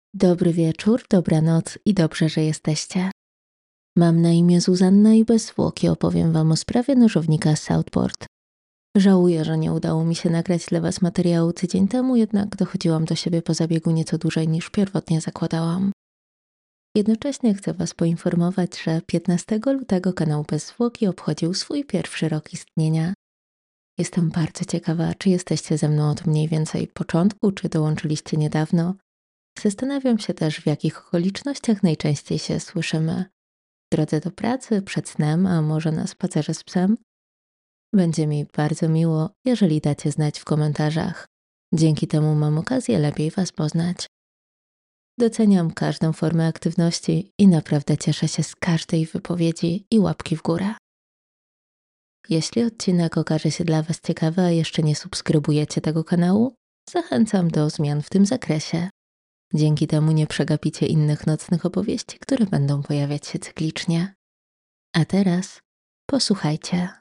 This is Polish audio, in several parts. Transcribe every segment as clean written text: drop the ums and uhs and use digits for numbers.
Dobry wieczór, dobranoc i dobrze, że jesteście. Mam na imię Zuzanna i bez zwłoki opowiem wam o sprawie nożownika z Southport. Żałuję, że nie udało mi się nagrać dla was materiału tydzień temu, jednak dochodziłam do siebie po zabiegu nieco dłużej niż pierwotnie zakładałam. Jednocześnie chcę was poinformować, że 15 lutego kanał Bez Zwłoki obchodził swój pierwszy rok istnienia. Jestem bardzo ciekawa, czy jesteście ze mną od mniej więcej początku, czy dołączyliście niedawno. Zastanawiam się też, w jakich okolicznościach najczęściej się słyszymy. W drodze do pracy, przed snem, a może na spacerze z psem? Będzie mi bardzo miło, jeżeli dacie znać w komentarzach. Dzięki temu mam okazję lepiej was poznać. Doceniam każdą formę aktywności i naprawdę cieszę się z każdej wypowiedzi i łapki w górę. Jeśli odcinek okaże się dla was ciekawy, a jeszcze nie subskrybujecie tego kanału, zachęcam do zmian w tym zakresie. Dzięki temu nie przegapicie innych nocnych opowieści, które będą pojawiać się cyklicznie. A teraz posłuchajcie.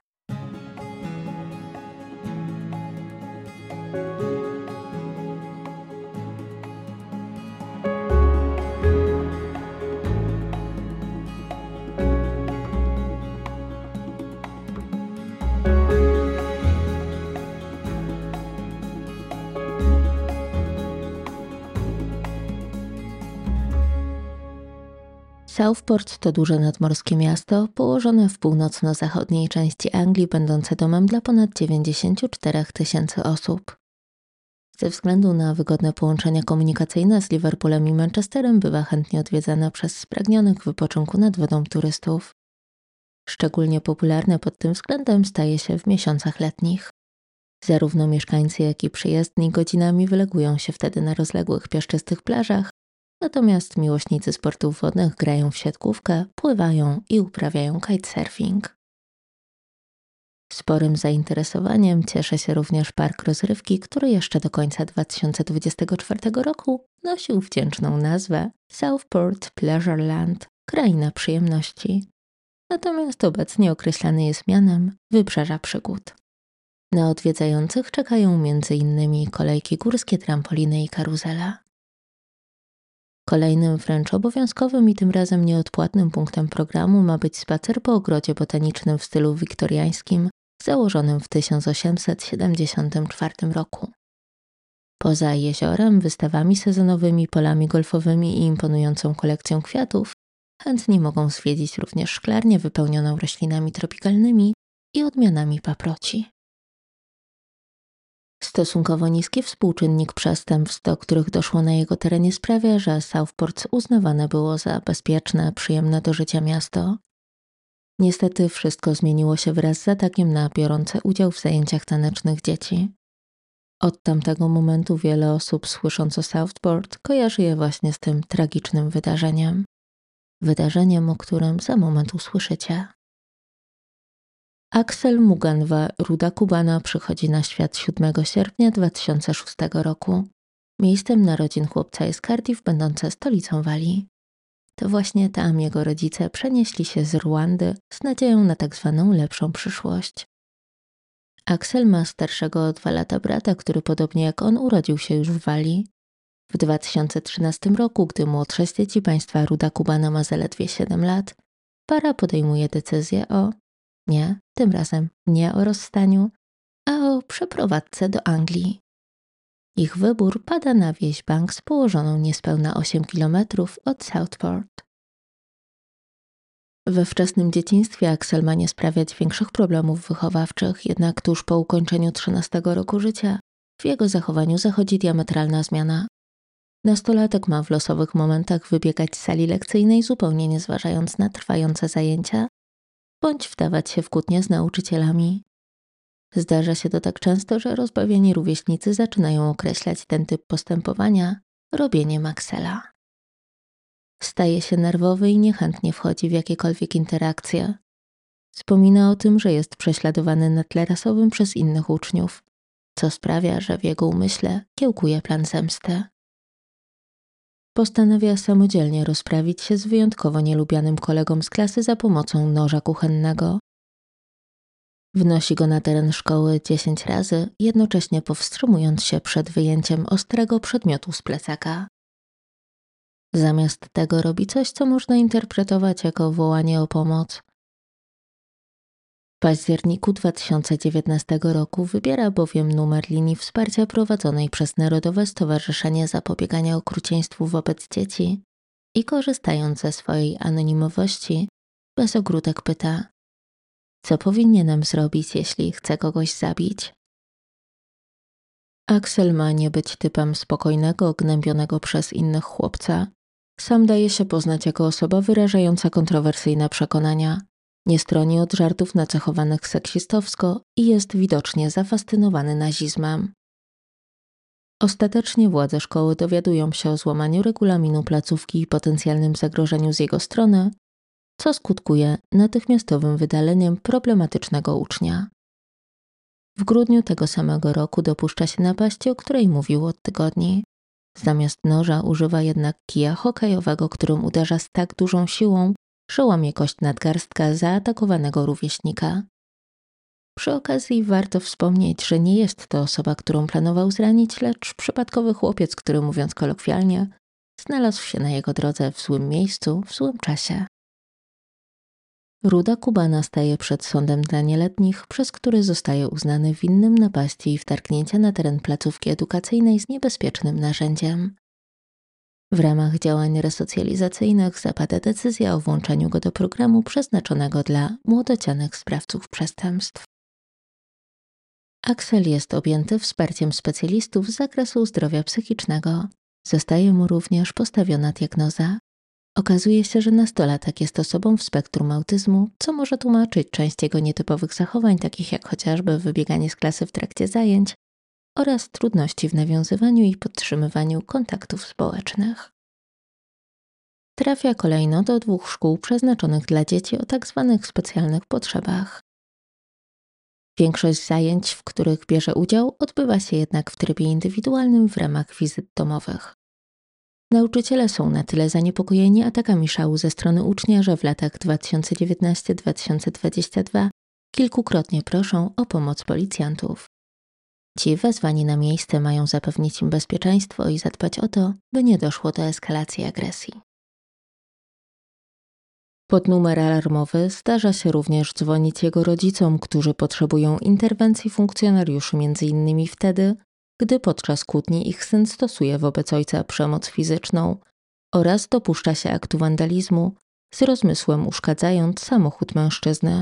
Southport to duże nadmorskie miasto położone w północno-zachodniej części Anglii, będące domem dla ponad 94 000 osób. Ze względu na wygodne połączenia komunikacyjne z Liverpoolem i Manchesterem bywa chętnie odwiedzana przez spragnionych wypoczynku nad wodą turystów. Szczególnie popularne pod tym względem staje się w miesiącach letnich. Zarówno mieszkańcy, jak i przyjezdni godzinami wylegują się wtedy na rozległych piaszczystych plażach, natomiast miłośnicy sportów wodnych grają w siatkówkę, pływają i uprawiają kitesurfing. Sporym zainteresowaniem cieszy się również park rozrywki, który jeszcze do końca 2024 roku nosił wdzięczną nazwę Southport Pleasureland, kraina przyjemności. Natomiast obecnie określany jest mianem Wybrzeża Przygód. Na odwiedzających czekają m.in. kolejki górskie, trampoliny i karuzela. Kolejnym wręcz obowiązkowym i tym razem nieodpłatnym punktem programu ma być spacer po ogrodzie botanicznym w stylu wiktoriańskim, założonym w 1874 roku. Poza jeziorem, wystawami sezonowymi, polami golfowymi i imponującą kolekcją kwiatów, chętni mogą zwiedzić również szklarnię wypełnioną roślinami tropikalnymi i odmianami paproci. Stosunkowo niski współczynnik przestępstw, do których doszło na jego terenie, sprawia, że Southport uznawane było za bezpieczne, przyjemne do życia miasto. Niestety wszystko zmieniło się wraz z atakiem na biorące udział w zajęciach tanecznych dzieci. Od tamtego momentu wiele osób, słysząc o Southport, kojarzy je właśnie z tym tragicznym wydarzeniem. Wydarzeniem, o którym za moment usłyszycie. Axel Muganwa, ruda Kubana, przychodzi na świat 7 sierpnia 2006 roku. Miejscem narodzin chłopca jest Cardiff, będące stolicą Walii. To właśnie tam jego rodzice przenieśli się z Rwandy z nadzieją na tak zwaną lepszą przyszłość. Axel ma starszego o 2 lata brata, który podobnie jak on urodził się już w Walii. W 2013 roku, gdy młodsze z dzieci państwa ruda Kubana ma zaledwie 7 lat, para podejmuje decyzję o tym razem nie o rozstaniu, a o przeprowadzce do Anglii. Ich wybór pada na wieś Banks położoną niespełna 8 km od Southport. We wczesnym dzieciństwie Axel ma nie sprawiać większych problemów wychowawczych, jednak tuż po ukończeniu 13 roku życia w jego zachowaniu zachodzi diametralna zmiana. Nastolatek ma w losowych momentach wybiegać z sali lekcyjnej, zupełnie nie zważając na trwające zajęcia, bądź wdawać się w kłótnie z nauczycielami. Zdarza się to tak często, że rozbawieni rówieśnicy zaczynają określać ten typ postępowania robieniem Axela. Staje się nerwowy i niechętnie wchodzi w jakiekolwiek interakcje. Wspomina o tym, że jest prześladowany na tle rasowym przez innych uczniów, co sprawia, że w jego umyśle kiełkuje plan zemsty. Postanawia samodzielnie rozprawić się z wyjątkowo nielubianym kolegą z klasy za pomocą noża kuchennego. Wnosi go na teren szkoły 10 razy, jednocześnie powstrzymując się przed wyjęciem ostrego przedmiotu z plecaka. Zamiast tego robi coś, co można interpretować jako wołanie o pomoc. W październiku 2019 roku wybiera bowiem numer linii wsparcia prowadzonej przez Narodowe Stowarzyszenie Zapobiegania Okrucieństwu wobec Dzieci i korzystając ze swojej anonimowości, bez ogródek pyta: co powinienem zrobić, jeśli chcę kogoś zabić? Axel ma nie być typem spokojnego, gnębionego przez innych chłopca. Sam daje się poznać jako osoba wyrażająca kontrowersyjne przekonania. Nie stroni od żartów nacechowanych seksistowsko i jest widocznie zafascynowany nazizmem. Ostatecznie władze szkoły dowiadują się o złamaniu regulaminu placówki i potencjalnym zagrożeniu z jego strony, co skutkuje natychmiastowym wydaleniem problematycznego ucznia. W grudniu tego samego roku dopuszcza się napaści, o której mówił od tygodni. Zamiast noża używa jednak kija hokejowego, którym uderza z tak dużą siłą, że łamie kość nadgarstka zaatakowanego rówieśnika. Przy okazji warto wspomnieć, że nie jest to osoba, którą planował zranić, lecz przypadkowy chłopiec, który, mówiąc kolokwialnie, znalazł się na jego drodze w złym miejscu, w złym czasie. Ruda Kubana staje przed sądem dla nieletnich, przez który zostaje uznany winnym napaści i wtargnięcia na teren placówki edukacyjnej z niebezpiecznym narzędziem. W ramach działań resocjalizacyjnych zapada decyzja o włączeniu go do programu przeznaczonego dla młodocianych sprawców przestępstw. Axel jest objęty wsparciem specjalistów z zakresu zdrowia psychicznego. Zostaje mu również postawiona diagnoza. Okazuje się, że nastolatek jest osobą w spektrum autyzmu, co może tłumaczyć część jego nietypowych zachowań, takich jak chociażby wybieganie z klasy w trakcie zajęć oraz trudności w nawiązywaniu i podtrzymywaniu kontaktów społecznych. Trafia kolejno do 2 szkół przeznaczonych dla dzieci o tzw. specjalnych potrzebach. Większość zajęć, w których bierze udział, odbywa się jednak w trybie indywidualnym w ramach wizyt domowych. Nauczyciele są na tyle zaniepokojeni atakami szału ze strony ucznia, że w latach 2019-2022 kilkukrotnie proszą o pomoc policjantów. Ci wezwani na miejsce mają zapewnić im bezpieczeństwo i zadbać o to, by nie doszło do eskalacji agresji. Pod numer alarmowy zdarza się również dzwonić jego rodzicom, którzy potrzebują interwencji funkcjonariuszy m.in. wtedy, gdy podczas kłótni ich syn stosuje wobec ojca przemoc fizyczną oraz dopuszcza się aktu wandalizmu, z rozmysłem uszkadzając samochód mężczyzny.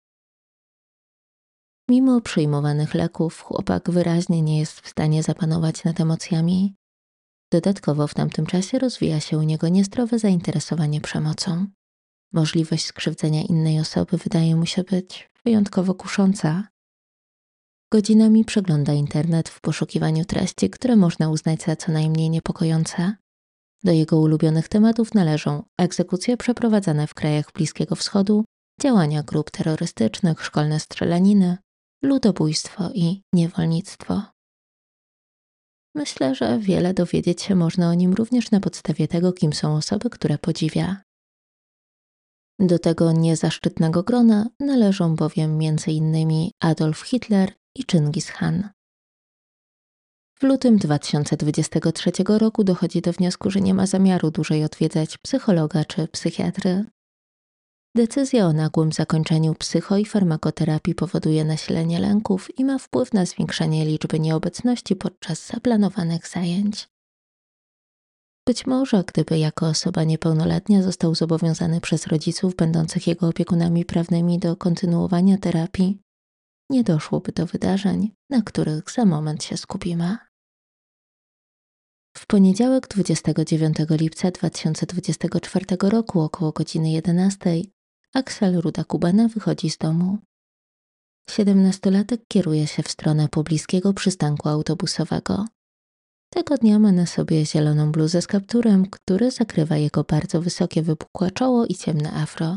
Mimo przyjmowanych leków, chłopak wyraźnie nie jest w stanie zapanować nad emocjami. Dodatkowo w tamtym czasie rozwija się u niego niezdrowe zainteresowanie przemocą. Możliwość skrzywdzenia innej osoby wydaje mu się być wyjątkowo kusząca. Godzinami przegląda internet w poszukiwaniu treści, które można uznać za co najmniej niepokojące. Do jego ulubionych tematów należą egzekucje przeprowadzane w krajach Bliskiego Wschodu, działania grup terrorystycznych, szkolne strzelaniny, ludobójstwo i niewolnictwo. Myślę, że wiele dowiedzieć się można o nim również na podstawie tego, kim są osoby, które podziwia. Do tego niezaszczytnego grona należą bowiem m.in. Adolf Hitler i Chingis Khan. W lutym 2023 roku dochodzi do wniosku, że nie ma zamiaru dłużej odwiedzać psychologa czy psychiatry. Decyzja o nagłym zakończeniu psycho- i farmakoterapii powoduje nasilenie lęków i ma wpływ na zwiększenie liczby nieobecności podczas zaplanowanych zajęć. Być może, gdyby jako osoba niepełnoletnia został zobowiązany przez rodziców będących jego opiekunami prawnymi do kontynuowania terapii, nie doszłoby do wydarzeń, na których za moment się skupimy. W poniedziałek 29 lipca 2024 roku około godziny 11 Axel Ruda Kubana wychodzi z domu. 17-latek kieruje się w stronę pobliskiego przystanku autobusowego. Tego dnia ma na sobie zieloną bluzę z kapturem, który zakrywa jego bardzo wysokie wypukłe czoło i ciemne afro.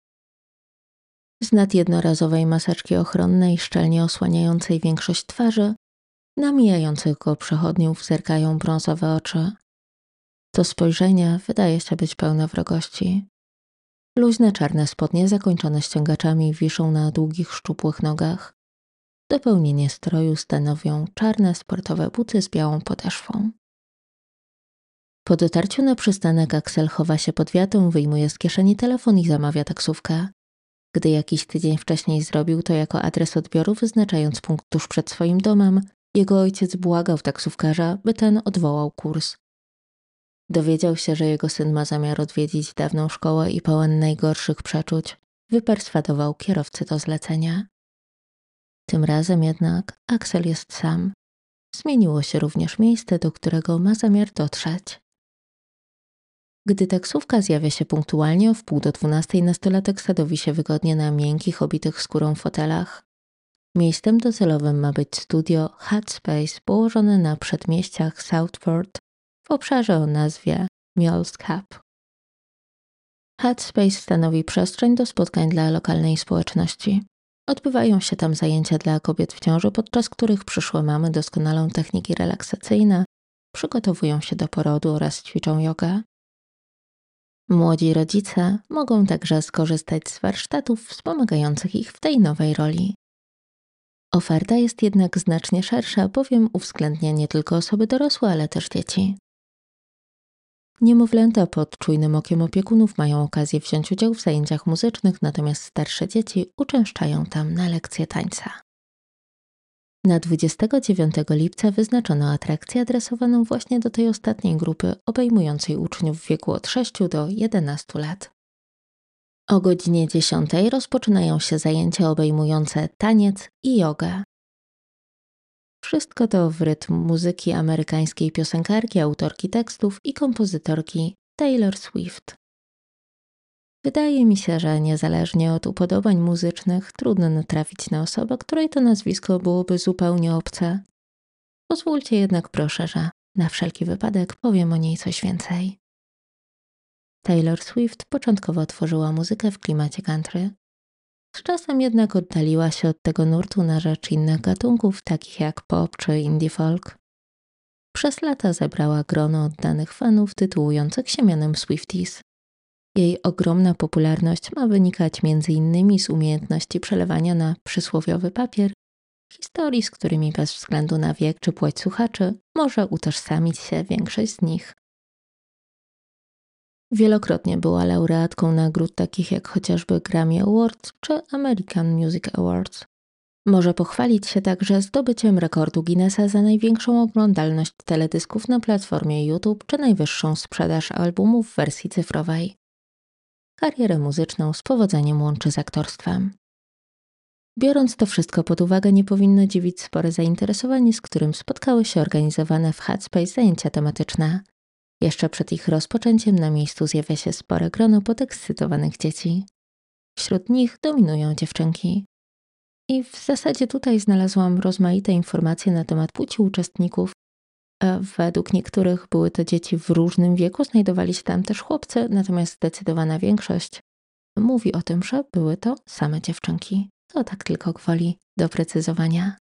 Z nad jednorazowej maseczki ochronnej, szczelnie osłaniającej większość twarzy, na mijających go przechodniów zerkają brązowe oczy. To spojrzenie wydaje się być pełne wrogości. Luźne czarne spodnie zakończone ściągaczami wiszą na długich, szczupłych nogach. Dopełnienie stroju stanowią czarne sportowe buty z białą podeszwą. Po dotarciu na przystanek Axel chowa się pod wiatą, wyjmuje z kieszeni telefon i zamawia taksówkę. Gdy jakiś tydzień wcześniej zrobił to jako adres odbioru, wyznaczając punkt tuż przed swoim domem, jego ojciec błagał taksówkarza, by ten odwołał kurs. Dowiedział się, że jego syn ma zamiar odwiedzić dawną szkołę i pełen najgorszych przeczuć, wyperswadował kierowcę do zlecenia. Tym razem jednak Axel jest sam. Zmieniło się również miejsce, do którego ma zamiar dotrzeć. Gdy taksówka zjawia się punktualnie o 11:30, nastolatek sadowi się wygodnie na miękkich, obitych skórą fotelach. Miejscem docelowym ma być studio Hut Space położone na przedmieściach Southport w obszarze o nazwie Mule's Cap. Hut Space stanowi przestrzeń do spotkań dla lokalnej społeczności. Odbywają się tam zajęcia dla kobiet w ciąży, podczas których przyszłe mamy doskonalą techniki relaksacyjne, przygotowują się do porodu oraz ćwiczą jogę. Młodzi rodzice mogą także skorzystać z warsztatów wspomagających ich w tej nowej roli. Oferta jest jednak znacznie szersza, bowiem uwzględnia nie tylko osoby dorosłe, ale też dzieci. Niemowlęta pod czujnym okiem opiekunów mają okazję wziąć udział w zajęciach muzycznych, natomiast starsze dzieci uczęszczają tam na lekcje tańca. Na 29 lipca wyznaczono atrakcję adresowaną właśnie do tej ostatniej grupy, obejmującej uczniów w wieku od 6 do 11 lat. O godzinie 10 rozpoczynają się zajęcia obejmujące taniec i jogę. Wszystko to w rytm muzyki amerykańskiej piosenkarki, autorki tekstów i kompozytorki Taylor Swift. Wydaje mi się, że niezależnie od upodobań muzycznych trudno natrafić na osobę, której to nazwisko byłoby zupełnie obce. Pozwólcie jednak proszę, że na wszelki wypadek powiem o niej coś więcej. Taylor Swift początkowo tworzyła muzykę w klimacie country. Z czasem jednak oddaliła się od tego nurtu na rzecz innych gatunków, takich jak pop czy indie folk. Przez lata zebrała grono oddanych fanów tytułujących się mianem Swifties. Jej ogromna popularność ma wynikać m.in. z umiejętności przelewania na przysłowiowy papier historii, z którymi bez względu na wiek czy płeć słuchaczy może utożsamić się większość z nich. Wielokrotnie była laureatką nagród takich jak chociażby Grammy Awards czy American Music Awards. Może pochwalić się także zdobyciem rekordu Guinnessa za największą oglądalność teledysków na platformie YouTube czy najwyższą sprzedaż albumów w wersji cyfrowej. Karierę muzyczną z powodzeniem łączy z aktorstwem. Biorąc to wszystko pod uwagę, nie powinno dziwić spore zainteresowanie, z którym spotkały się organizowane w Hut Space zajęcia tematyczne. Jeszcze przed ich rozpoczęciem na miejscu zjawia się spore grono podekscytowanych dzieci. Wśród nich dominują dziewczynki. I w zasadzie tutaj znalazłam rozmaite informacje na temat płci uczestników. Według niektórych były to dzieci w różnym wieku, znajdowali się tam też chłopcy, natomiast zdecydowana większość mówi o tym, że były to same dziewczynki. To tak tylko gwoli doprecyzowania.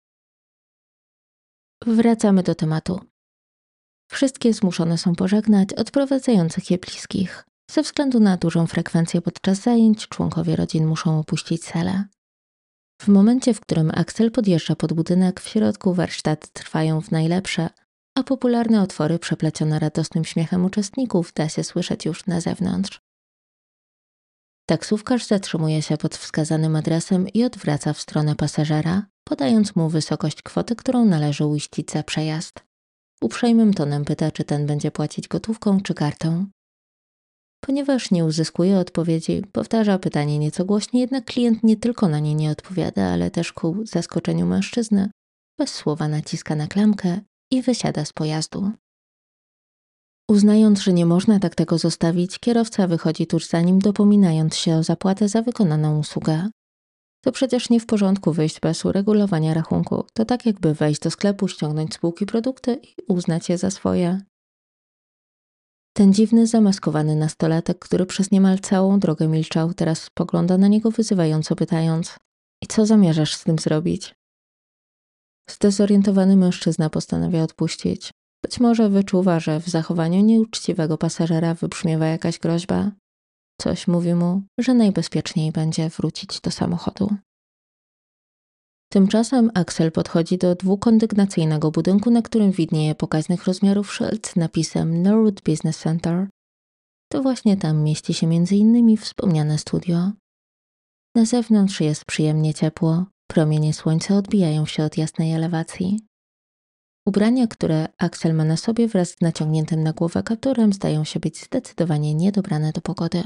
Wracamy do tematu. Wszystkie zmuszone są pożegnać odprowadzających je bliskich. Ze względu na dużą frekwencję podczas zajęć członkowie rodzin muszą opuścić salę. W momencie, w którym Axel podjeżdża pod budynek, w środku warsztaty trwają w najlepsze, a popularne utwory przeplecione radosnym śmiechem uczestników da się słyszeć już na zewnątrz. Taksówkarz zatrzymuje się pod wskazanym adresem i odwraca w stronę pasażera, podając mu wysokość kwoty, którą należy uiścić za przejazd. Uprzejmym tonem pyta, czy ten będzie płacić gotówką czy kartą. Ponieważ nie uzyskuje odpowiedzi, powtarza pytanie nieco głośniej, jednak klient nie tylko na nie nie odpowiada, ale też ku zaskoczeniu mężczyzny bez słowa naciska na klamkę i wysiada z pojazdu. Uznając, że nie można tak tego zostawić, kierowca wychodzi tuż za nim, dopominając się o zapłatę za wykonaną usługę. To przecież nie w porządku wyjść bez uregulowania rachunku. To tak jakby wejść do sklepu, ściągnąć z półki produkty i uznać je za swoje. Ten dziwny, zamaskowany nastolatek, który przez niemal całą drogę milczał, teraz spogląda na niego wyzywająco, pytając: i co zamierzasz z tym zrobić? Zdezorientowany mężczyzna postanawia odpuścić. Być może wyczuwa, że w zachowaniu nieuczciwego pasażera wybrzmiewa jakaś groźba. Coś mówi mu, że najbezpieczniej będzie wrócić do samochodu. Tymczasem Axel podchodzi do dwukondygnacyjnego budynku, na którym widnieje pokaźnych rozmiarów szyld z napisem Norwood Business Center. To właśnie tam mieści się m.in. wspomniane studio. Na zewnątrz jest przyjemnie ciepło, promienie słońca odbijają się od jasnej elewacji. Ubrania, które Axel ma na sobie wraz z naciągniętym na głowę kapturem, zdają się być zdecydowanie niedobrane do pogody.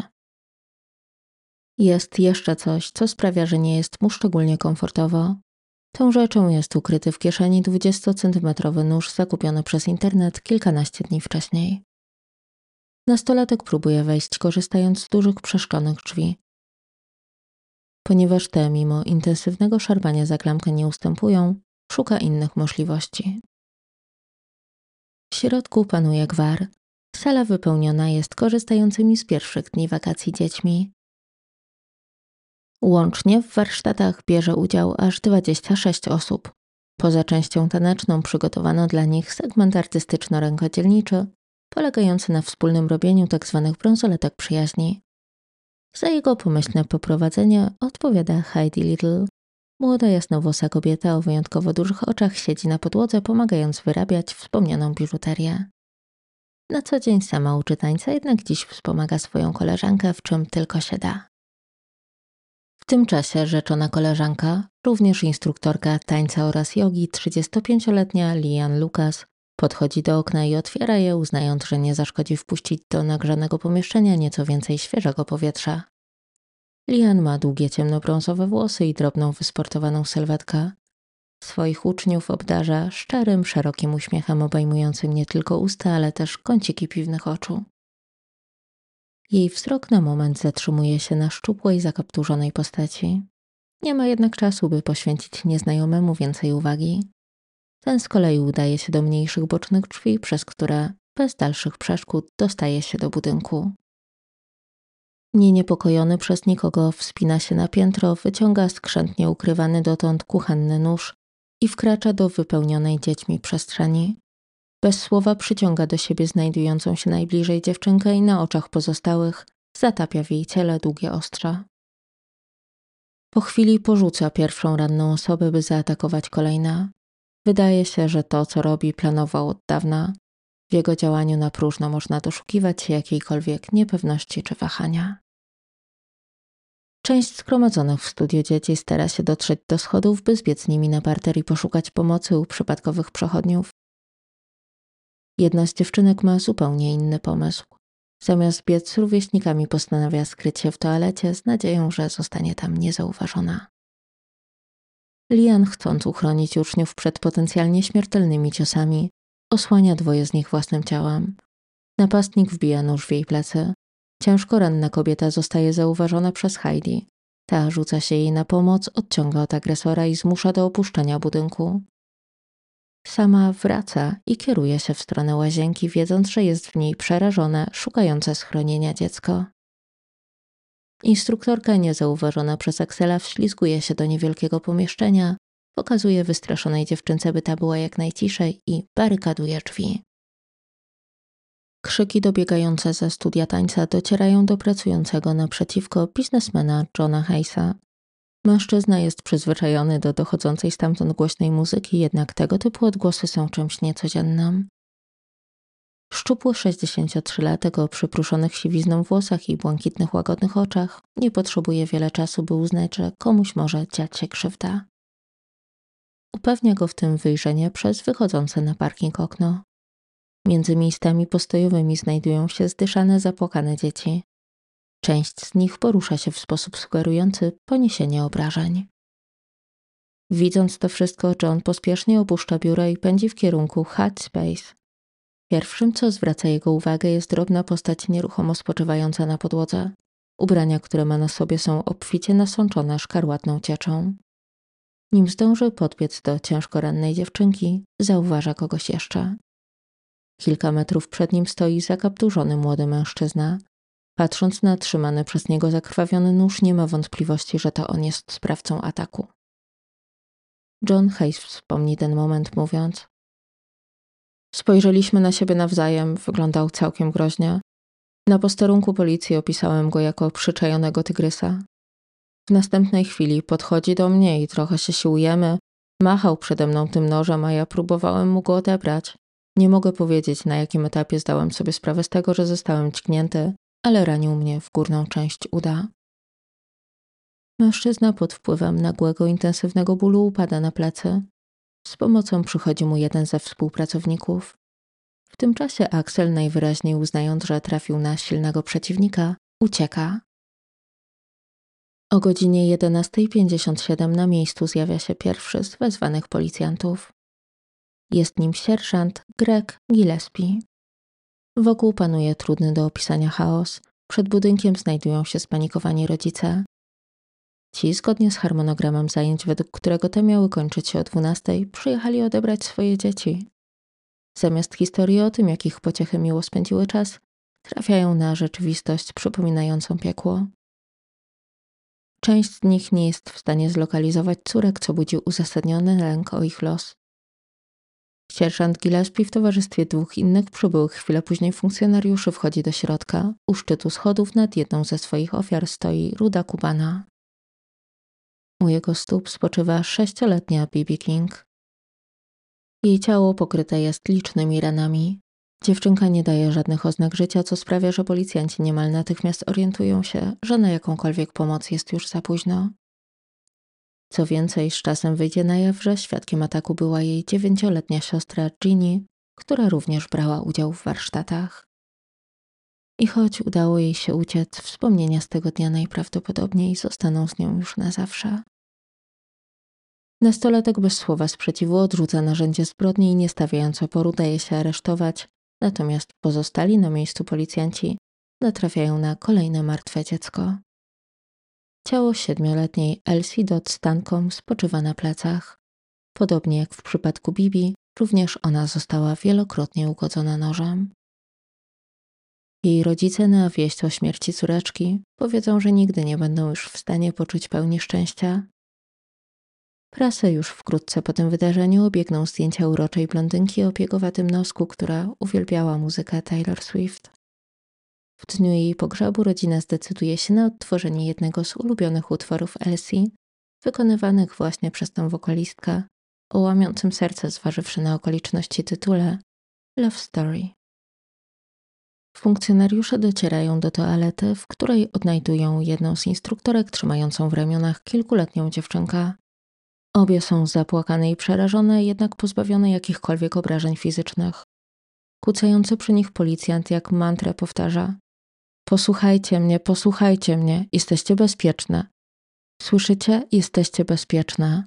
Jest jeszcze coś, co sprawia, że nie jest mu szczególnie komfortowo. Tą rzeczą jest ukryty w kieszeni 20-centymetrowy nóż zakupiony przez internet kilkanaście dni wcześniej. Nastolatek próbuje wejść, korzystając z dużych przeszklonych drzwi. Ponieważ te, mimo intensywnego szarpania za klamkę, nie ustępują, szuka innych możliwości. W środku panuje gwar. Sala wypełniona jest korzystającymi z pierwszych dni wakacji dziećmi. Łącznie w warsztatach bierze udział aż 26 osób. Poza częścią taneczną przygotowano dla nich segment artystyczno-rękodzielniczy, polegający na wspólnym robieniu tzw. bransoletek przyjaźni. Za jego pomyślne poprowadzenie odpowiada Heidi Little. Młoda, jasnowłosa kobieta o wyjątkowo dużych oczach siedzi na podłodze, pomagając wyrabiać wspomnianą biżuterię. Na co dzień sama uczy tańca, jednak dziś wspomaga swoją koleżankę, w czym tylko się da. W tym czasie rzeczona koleżanka, również instruktorka tańca oraz jogi, 35-letnia Lian Lucas, podchodzi do okna i otwiera je, uznając, że nie zaszkodzi wpuścić do nagrzanego pomieszczenia nieco więcej świeżego powietrza. Lian ma długie ciemnobrązowe włosy i drobną wysportowaną sylwetkę. Swoich uczniów obdarza szczerym, szerokim uśmiechem obejmującym nie tylko usta, ale też kąciki piwnych oczu. Jej wzrok na moment zatrzymuje się na szczupłej, zakapturzonej postaci. Nie ma jednak czasu, by poświęcić nieznajomemu więcej uwagi. Ten z kolei udaje się do mniejszych bocznych drzwi, przez które bez dalszych przeszkód dostaje się do budynku. Nieniepokojony przez nikogo wspina się na piętro, wyciąga skrzętnie ukrywany dotąd kuchenny nóż i wkracza do wypełnionej dziećmi przestrzeni. Bez słowa przyciąga do siebie znajdującą się najbliżej dziewczynkę i na oczach pozostałych zatapia w jej ciele długie ostrza. Po chwili porzuca pierwszą ranną osobę, by zaatakować kolejne. Wydaje się, że to, co robi, planował od dawna. W jego działaniu na próżno można doszukiwać się jakiejkolwiek niepewności czy wahania. Część zgromadzonych w studiu dzieci stara się dotrzeć do schodów, by zbiec nimi na parter i poszukać pomocy u przypadkowych przechodniów. Jedna z dziewczynek ma zupełnie inny pomysł. Zamiast biec z rówieśnikami, postanawia skryć się w toalecie z nadzieją, że zostanie tam niezauważona. Lian, chcąc uchronić uczniów przed potencjalnie śmiertelnymi ciosami, osłania dwoje z nich własnym ciałem. Napastnik wbija nóż w jej plecy. Ciężko ranna kobieta zostaje zauważona przez Heidi. Ta rzuca się jej na pomoc, odciąga od agresora i zmusza do opuszczenia budynku. Sama wraca i kieruje się w stronę łazienki, wiedząc, że jest w niej przerażone, szukające schronienia dziecko. Instruktorka, niezauważona przez Axela, wślizguje się do niewielkiego pomieszczenia, pokazuje wystraszonej dziewczynce, by ta była jak najciszej i barykaduje drzwi. Krzyki dobiegające ze studia tańca docierają do pracującego naprzeciwko biznesmena Johna Hayesa. Mężczyzna jest przyzwyczajony do dochodzącej stamtąd głośnej muzyki, jednak tego typu odgłosy są czymś niecodziennym. Szczupły 63-latek o przypruszonych siwizną włosach i błękitnych, łagodnych oczach nie potrzebuje wiele czasu, by uznać, że komuś może dziać się krzywda. Upewnia go w tym wyjrzenie przez wychodzące na parking okno. Między miejscami postojowymi znajdują się zdyszane, zapłakane dzieci. Część z nich porusza się w sposób sugerujący poniesienie obrażeń. Widząc to wszystko, John pospiesznie opuszcza biuro i pędzi w kierunku Hut Space. Pierwszym, co zwraca jego uwagę, jest drobna postać nieruchomo spoczywająca na podłodze. Ubrania, które ma na sobie, są obficie nasączone szkarłatną cieczą. Nim zdąży podbiec do ciężko rannej dziewczynki, zauważa kogoś jeszcze. Kilka metrów przed nim stoi zakapturzony młody mężczyzna. Patrząc na trzymany przez niego zakrwawiony nóż, nie ma wątpliwości, że to on jest sprawcą ataku. John Hayes wspomni ten moment, mówiąc: spojrzeliśmy na siebie nawzajem, wyglądał całkiem groźnie. Na posterunku policji opisałem go jako przyczajonego tygrysa. W następnej chwili podchodzi do mnie i trochę się siłujemy. Machał przede mną tym nożem, a ja próbowałem mu go odebrać. Nie mogę powiedzieć, na jakim etapie zdałem sobie sprawę z tego, że zostałem dźgnięty, ale ranił mnie w górną część uda. Mężczyzna pod wpływem nagłego, intensywnego bólu upada na plecy. Z pomocą przychodzi mu jeden ze współpracowników. W tym czasie Axel, najwyraźniej uznając, że trafił na silnego przeciwnika, ucieka. O godzinie 11:57 na miejscu zjawia się pierwszy z wezwanych policjantów. Jest nim sierżant Greg Gillespie. Wokół panuje trudny do opisania chaos. Przed budynkiem znajdują się spanikowani rodzice. Ci, zgodnie z harmonogramem zajęć, według którego te miały kończyć się o 12:00, przyjechali odebrać swoje dzieci. Zamiast historii o tym, jak ich pociechy miło spędziły czas, trafiają na rzeczywistość przypominającą piekło. Część z nich nie jest w stanie zlokalizować córek, co budzi uzasadniony lęk o ich los. Sierżant Gillespie w towarzystwie dwóch innych przybyłych chwilę później funkcjonariuszy wchodzi do środka. U szczytu schodów nad jedną ze swoich ofiar stoi ruda Kubana. U jego stóp spoczywa 6-letnia Bibi King. Jej ciało pokryte jest licznymi ranami. Dziewczynka nie daje żadnych oznak życia, co sprawia, że policjanci niemal natychmiast orientują się, że na jakąkolwiek pomoc jest już za późno. Co więcej, z czasem wyjdzie na jaw, że świadkiem ataku była jej 9-letnia siostra Ginny, która również brała udział w warsztatach. I choć udało jej się uciec, wspomnienia z tego dnia najprawdopodobniej zostaną z nią już na zawsze. Nastolatek bez słowa sprzeciwu odrzuca narzędzie zbrodni i nie stawiając oporu daje się aresztować, natomiast pozostali na miejscu policjanci natrafiają na kolejne martwe dziecko. Ciało 7-letniej Elsie Dodd Stancombe spoczywa na plecach. Podobnie jak w przypadku Bibi, również ona została wielokrotnie ugodzona nożem. Jej rodzice na wieść o śmierci córeczki powiedzą, że nigdy nie będą już w stanie poczuć pełni szczęścia. Prasę już wkrótce po tym wydarzeniu obiegną zdjęcia uroczej blondynki o piegowatym nosku, która uwielbiała muzykę Taylor Swift. W dniu jej pogrzebu rodzina zdecyduje się na odtworzenie jednego z ulubionych utworów Elsie, wykonywanych właśnie przez tę wokalistkę, o łamiącym serce zważywszy na okoliczności tytule Love Story. Funkcjonariusze docierają do toalety, w której odnajdują jedną z instruktorek trzymającą w ramionach kilkuletnią dziewczynkę. Obie są zapłakane i przerażone, jednak pozbawione jakichkolwiek obrażeń fizycznych. Kucający przy nich policjant jak mantrę powtarza: posłuchajcie mnie, jesteście bezpieczne. Słyszycie? Jesteście bezpieczne.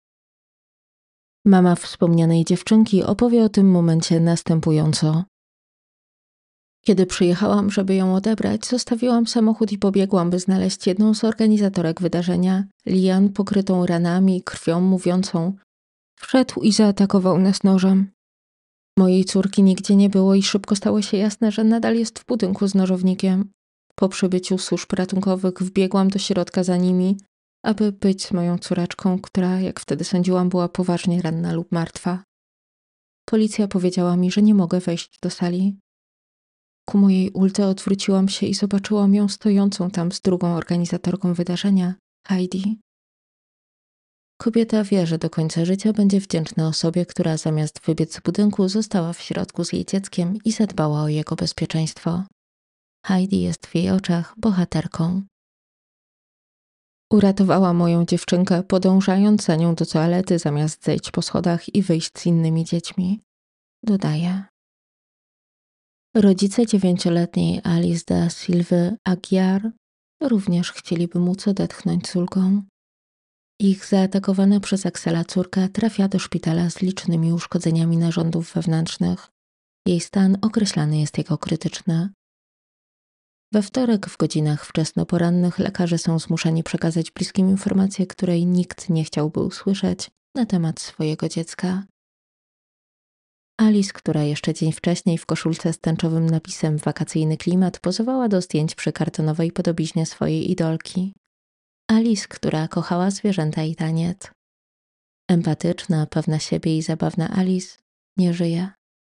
Mama wspomnianej dziewczynki opowie o tym momencie następująco. Kiedy przyjechałam, żeby ją odebrać, zostawiłam samochód i pobiegłam, by znaleźć jedną z organizatorek wydarzenia, Lian, pokrytą ranami i krwią, mówiącą: wszedł i zaatakował nas nożem. Mojej córki nigdzie nie było i szybko stało się jasne, że nadal jest w budynku z nożownikiem. Po przybyciu służb ratunkowych wbiegłam do środka za nimi, aby być z moją córeczką, która, jak wtedy sądziłam, była poważnie ranna lub martwa. Policja powiedziała mi, że nie mogę wejść do sali. Ku mojej uldze odwróciłam się i zobaczyłam ją stojącą tam z drugą organizatorką wydarzenia, Heidi. Kobieta wie, że do końca życia będzie wdzięczna osobie, która zamiast wybiec z budynku została w środku z jej dzieckiem i zadbała o jego bezpieczeństwo. Heidi jest w jej oczach bohaterką. Uratowała moją dziewczynkę, podążając za nią do toalety, zamiast zejść po schodach i wyjść z innymi dziećmi. Dodaje. Rodzice 9-letniej Alice da Silva Aguiar również chcieliby móc odetchnąć z ulgą. Ich zaatakowana przez Axela córka trafia do szpitala z licznymi uszkodzeniami narządów wewnętrznych. Jej stan określany jest jako krytyczny. We wtorek w godzinach wczesnoporannych lekarze są zmuszeni przekazać bliskim informację, której nikt nie chciałby usłyszeć na temat swojego dziecka. Alice, która jeszcze dzień wcześniej w koszulce z tęczowym napisem „Wakacyjny klimat” pozowała do zdjęć przy kartonowej podobiznie swojej idolki. Alice, która kochała zwierzęta i taniec. Empatyczna, pewna siebie i zabawna Alice nie żyje.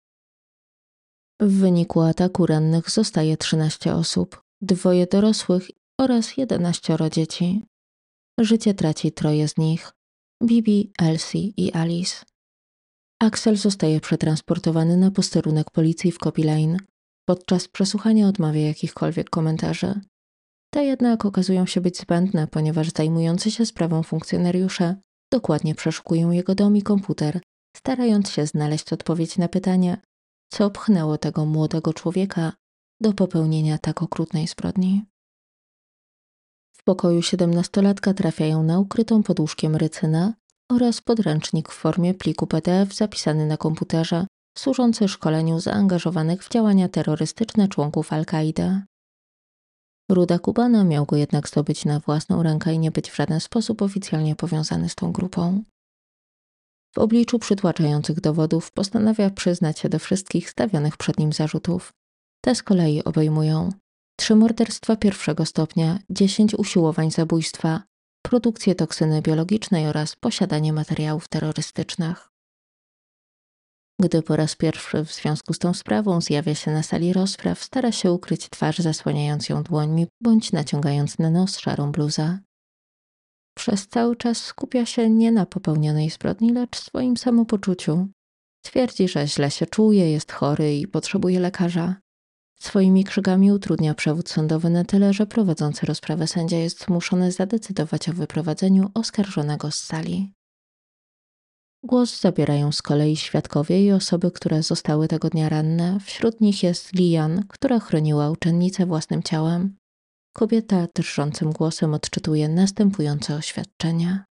W wyniku ataku rannych zostaje 13 osób, 2 dorosłych oraz 11 dzieci. Życie traci 3 z nich: Bibi, Elsie i Alice. Axel zostaje przetransportowany na posterunek policji w Copy Lane. Podczas przesłuchania odmawia jakichkolwiek komentarzy. Te jednak okazują się być zbędne, ponieważ zajmujący się sprawą funkcjonariusze dokładnie przeszukują jego dom i komputer, starając się znaleźć odpowiedź na pytanie, co pchnęło tego młodego człowieka do popełnienia tak okrutnej zbrodni. W pokoju 17-latka trafiają na ukrytą pod łóżkiem rycynę oraz podręcznik w formie pliku PDF zapisany na komputerze, służący szkoleniu zaangażowanych w działania terrorystyczne członków Al-Kaidy. Ruda Cubana miał go jednak zdobyć na własną rękę i nie być w żaden sposób oficjalnie powiązany z tą grupą. W obliczu przytłaczających dowodów postanawia przyznać się do wszystkich stawionych przed nim zarzutów. Te z kolei obejmują 3 morderstwa 1. stopnia, 10 usiłowań zabójstwa, produkcję toksyny biologicznej oraz posiadanie materiałów terrorystycznych. Gdy po raz pierwszy w związku z tą sprawą zjawia się na sali rozpraw, stara się ukryć twarz, zasłaniając ją dłońmi bądź naciągając na nos szarą bluzę. Przez cały czas skupia się nie na popełnionej zbrodni, lecz swoim samopoczuciu. Twierdzi, że źle się czuje, jest chory i potrzebuje lekarza. Swoimi krzykami utrudnia przewód sądowy na tyle, że prowadzący rozprawę sędzia jest zmuszony zadecydować o wyprowadzeniu oskarżonego z sali. Głos zabierają z kolei świadkowie i osoby, które zostały tego dnia ranne. Wśród nich jest Lian, która chroniła uczennicę własnym ciałem. Kobieta drżącym głosem odczytuje następujące oświadczenie.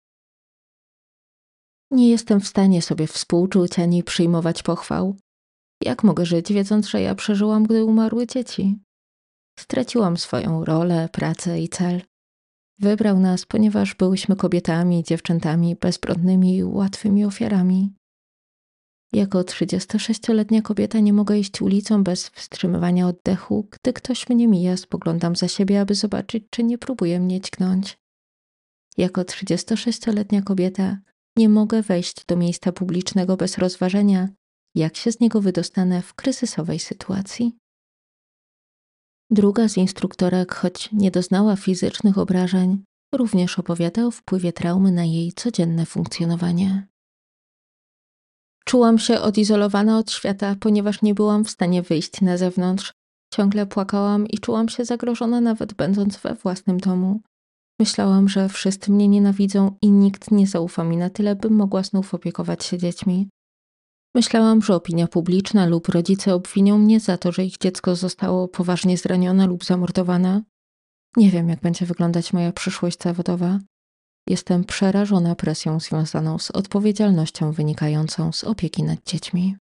Nie jestem w stanie sobie współczuć ani przyjmować pochwał. Jak mogę żyć, wiedząc, że ja przeżyłam, gdy umarły dzieci? Straciłam swoją rolę, pracę i cel. Wybrał nas, ponieważ byłyśmy kobietami, dziewczętami, bezbronnymi i łatwymi ofiarami. Jako 36-letnia kobieta nie mogę iść ulicą bez wstrzymywania oddechu. Gdy ktoś mnie mija, spoglądam za siebie, aby zobaczyć, czy nie próbuje mnie dźgnąć. Jako 36-letnia kobieta nie mogę wejść do miejsca publicznego bez rozważenia, jak się z niego wydostanę w kryzysowej sytuacji. Druga z instruktorek, choć nie doznała fizycznych obrażeń, również opowiada o wpływie traumy na jej codzienne funkcjonowanie. Czułam się odizolowana od świata, ponieważ nie byłam w stanie wyjść na zewnątrz. Ciągle płakałam i czułam się zagrożona, nawet będąc we własnym domu. Myślałam, że wszyscy mnie nienawidzą i nikt nie zaufa mi na tyle, bym mogła znów opiekować się dziećmi. Myślałam, że opinia publiczna lub rodzice obwinią mnie za to, że ich dziecko zostało poważnie zranione lub zamordowane. Nie wiem, jak będzie wyglądać moja przyszłość zawodowa. Jestem przerażona presją związaną z odpowiedzialnością wynikającą z opieki nad dziećmi.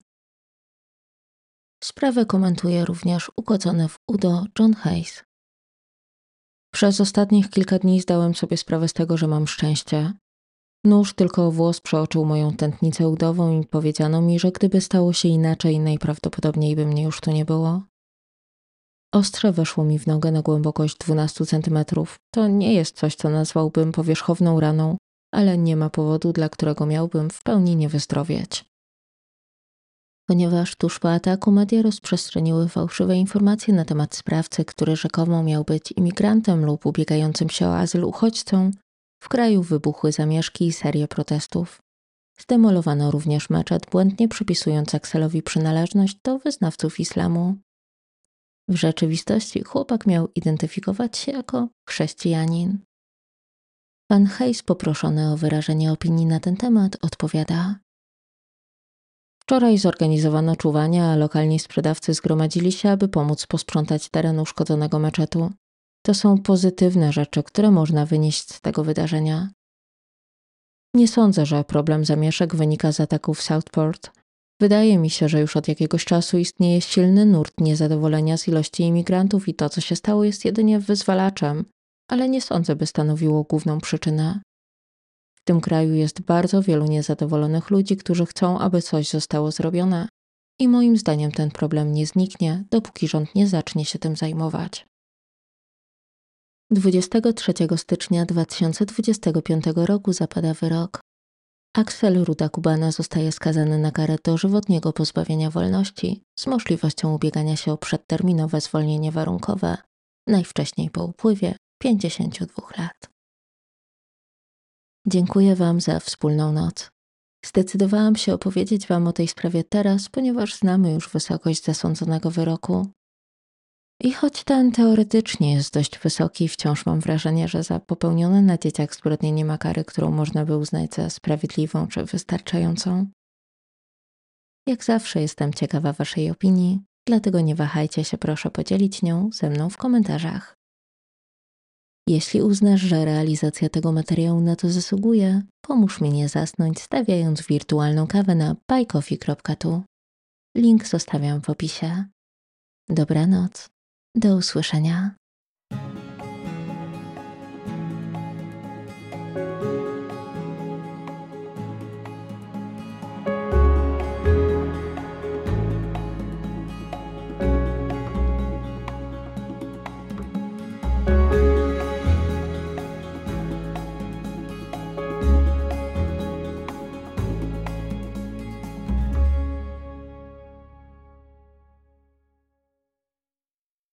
Sprawę komentuje również ugodzony w UDO John Hayes. Przez ostatnich kilka dni zdałem sobie sprawę z tego, że mam szczęście. Nóż tylko o włos przeoczył moją tętnicę udową i powiedziano mi, że gdyby stało się inaczej, najprawdopodobniej by mnie już tu nie było. Ostrze weszło mi w nogę na głębokość 12 centymetrów. To nie jest coś, co nazwałbym powierzchowną raną, ale nie ma powodu, dla którego miałbym w pełni nie wyzdrowieć. Ponieważ tuż po ataku media rozprzestrzeniły fałszywe informacje na temat sprawcy, który rzekomo miał być imigrantem lub ubiegającym się o azyl uchodźcą, w kraju wybuchły zamieszki i serie protestów. Zdemolowano również meczet, błędnie przypisując Axelowi przynależność do wyznawców islamu. W rzeczywistości chłopak miał identyfikować się jako chrześcijanin. Pan Hayes, poproszony o wyrażenie opinii na ten temat, odpowiada: Wczoraj zorganizowano czuwania, a lokalni sprzedawcy zgromadzili się, aby pomóc posprzątać teren uszkodzonego meczetu. To są pozytywne rzeczy, które można wynieść z tego wydarzenia. Nie sądzę, że problem zamieszek wynika z ataków w Southport. Wydaje mi się, że już od jakiegoś czasu istnieje silny nurt niezadowolenia z ilości imigrantów i to, co się stało, jest jedynie wyzwalaczem, ale nie sądzę, by stanowiło główną przyczynę. W tym kraju jest bardzo wielu niezadowolonych ludzi, którzy chcą, aby coś zostało zrobione i moim zdaniem ten problem nie zniknie, dopóki rząd nie zacznie się tym zajmować. 23 stycznia 2025 roku zapada wyrok. Axel Ruda Cubana zostaje skazany na karę dożywotniego pozbawienia wolności z możliwością ubiegania się o przedterminowe zwolnienie warunkowe, najwcześniej po upływie 52 lat. Dziękuję Wam za wspólną noc. Zdecydowałam się opowiedzieć Wam o tej sprawie teraz, ponieważ znamy już wysokość zasądzonego wyroku. I choć ten teoretycznie jest dość wysoki, wciąż mam wrażenie, że za popełnione na dzieciach zbrodnie nie ma kary, którą można by uznać za sprawiedliwą czy wystarczającą. Jak zawsze jestem ciekawa Waszej opinii, dlatego nie wahajcie się proszę podzielić nią ze mną w komentarzach. Jeśli uznasz, że realizacja tego materiału na to zasługuje, pomóż mi nie zasnąć stawiając wirtualną kawę na buycoffee.tu. Link zostawiam w opisie. Dobranoc. Do usłyszenia.